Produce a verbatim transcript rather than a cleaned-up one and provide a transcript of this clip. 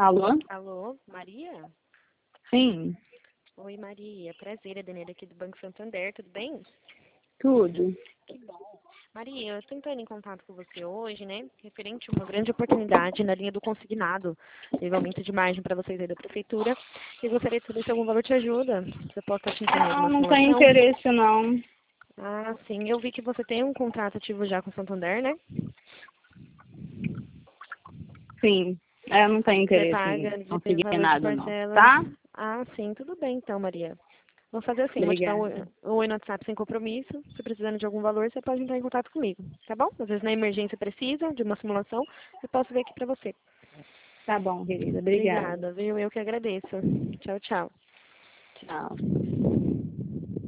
Alô? Alô, Maria? Sim, Oi, Maria. Prazer, é Daniela aqui do Banco Santander, tudo bem? tudo. Que bom. Maria, eu estou entrando em contato com você hoje, né, referente a uma grande oportunidade na linha do consignado. Teve aumento de margem para vocês aí da prefeitura. E eu gostaria de saber se algum valor te ajuda. Você pode estar te encaminhando Não, uma não tem simulação? interesse não. Ah, sim. Eu vi que você tem um contrato ativo já com o Santander, né? Sim, é, não tem Você interesse em paga de conseguir valor de nada não, parcelas. tá? Ah, sim. Tudo bem, então, Maria. Vou fazer assim, vou te dar um Obrigada. um oi no WhatsApp sem compromisso. Se precisando de algum valor, você pode entrar em contato comigo, tá bom? Às vezes na emergência precisa de uma simulação, eu posso ver aqui pra você. Tá bom, querida, obrigada. Obrigada, viu? Eu que agradeço. Tchau, tchau. Tchau.